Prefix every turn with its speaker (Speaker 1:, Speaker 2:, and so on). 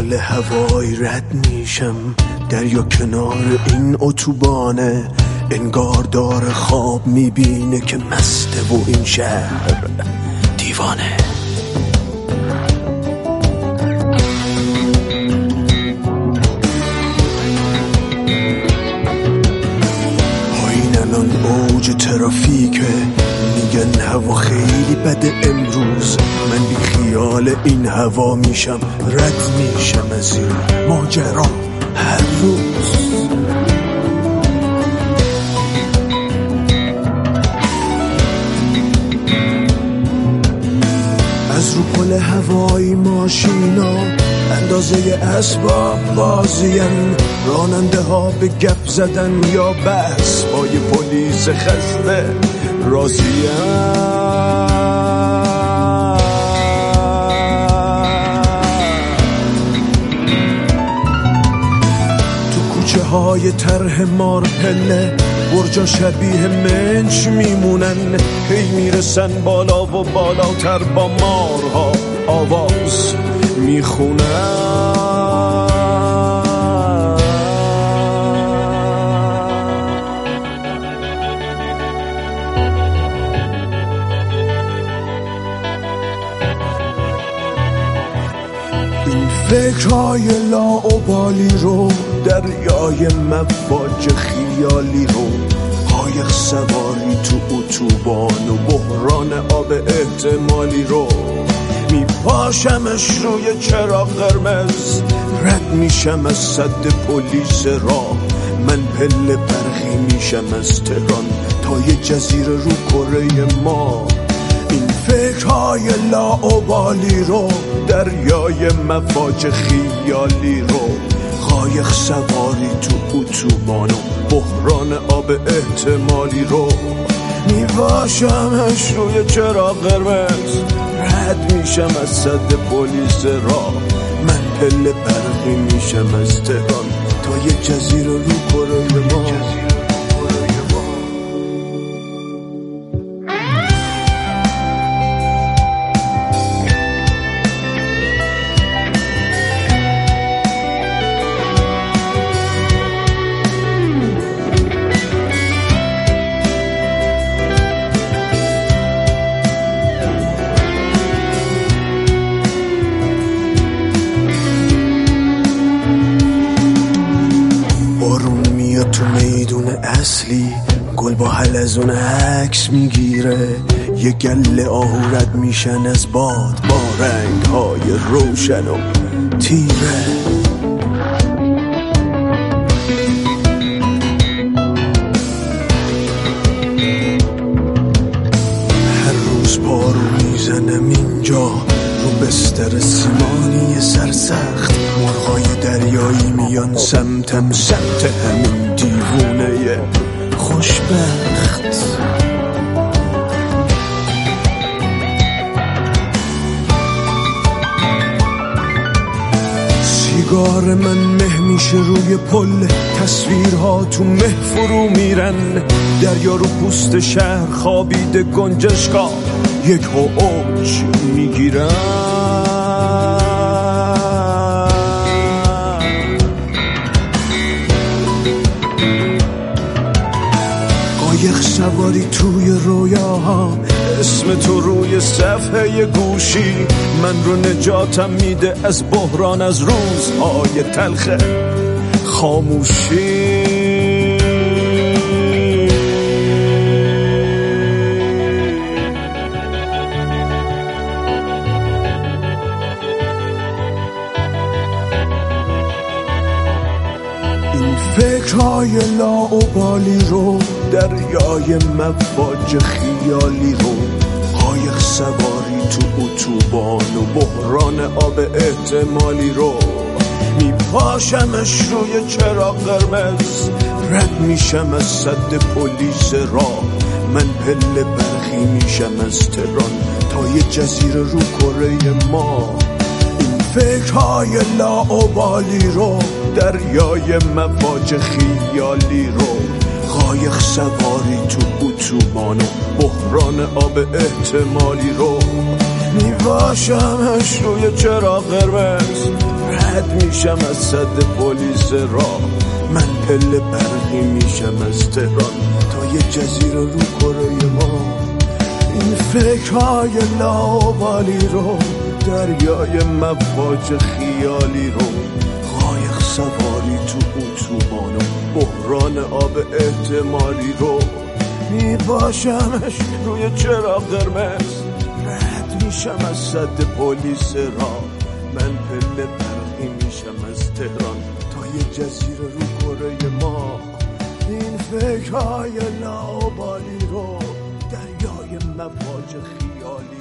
Speaker 1: پل هوایی رد میشم، دریا کنار این اتوبانه، انگار داره خواب میبینه که مسته و این شهر دیوانه. پایین الان اوج ترافیکه، میگن هوا خیلی بده امروز، من بی خیال این هوا میشم، رد میشم از این ماجرا هر روز. از رو پل هوایی ماشینا اندازه اسباب بازین، راننده ها به گپ زدن یا بحث پای پلیس خسته راضیم. های طرح مارپله برجا شبیه منچ میمونن، هی میرسن بالا و بالاتر با مارها آواز میخونن. این فکرهای لاابالی رو، دریای مواج خیالی رو، قایق سواری تو اتوبان و بحران آب احتمالی رو، میپاشمش روی چراغ قرمز، رد میشم از سد پلیس راه، من پله برقی میشم از تهران تا یه جزیره رو کره ما. این فکرهای لاابالی رو، دریای مواج خیالی رو، قایق سواری تو اتوبان و بحران آب احتمالی رو، میواشمش روی چراغ قرمز، رد میشم از سد پلیس راه، من پله برقی میشم از تهران تا یه جزیره رو کره ما. تو میدون اصلی گل با حلزون عکس میگیره، یه گله آهو رد میشن از باد با رنگ های روشن و تیره. هر روز پارو میزنم اینجا رو بستر سیمانی سرسخت، مرغای دریایی میان سمتم، سمت همین دیوونه خوشبخت. سیگار من مه میشه روی پل، تصویرها تو مه فرو میرن، دریا رو پوست شهر خوابیده، گنجشکا یک اوج میگیرن. قایق سواری توی رویاها، اسم تو روی صفحه گوشی، من رو نجاتم میده از بحران، از روزهای تلخ خاموشی. فکرهای لاابالی رو، دریای مواج خیالی رو، قایق سواری تو اتوبان و بحران آب احتمالی رو، میپاشمش روی چراغ قرمز، رد میشم از سد پلیس راه، من پله برقی میشم از تهران تا یه جزیره رو کره ما. این فکرهای لاابالی رو، دریای مواج خیالی رو، قایق سواری تو اتوبان و بحران آب احتمالی رو، میواشمش روی چراغ قرمز، رد میشم از صد پلیس راه، من پله برقی میشم از تهران تا یه جزیره رو کره ما. این فکرهای لاوالی رو، دریای مواج خیالی رو، قایق سواری تو اتوبان و بحران آب احتمالی رو، میباشمش روی چراغ قرمز، رد میشم از صد پلیس راه، من پله برقی میشم از تهران تا یه جزیره رو کره ما. این فکرهای لاوالی رو، دریای مواج خیالی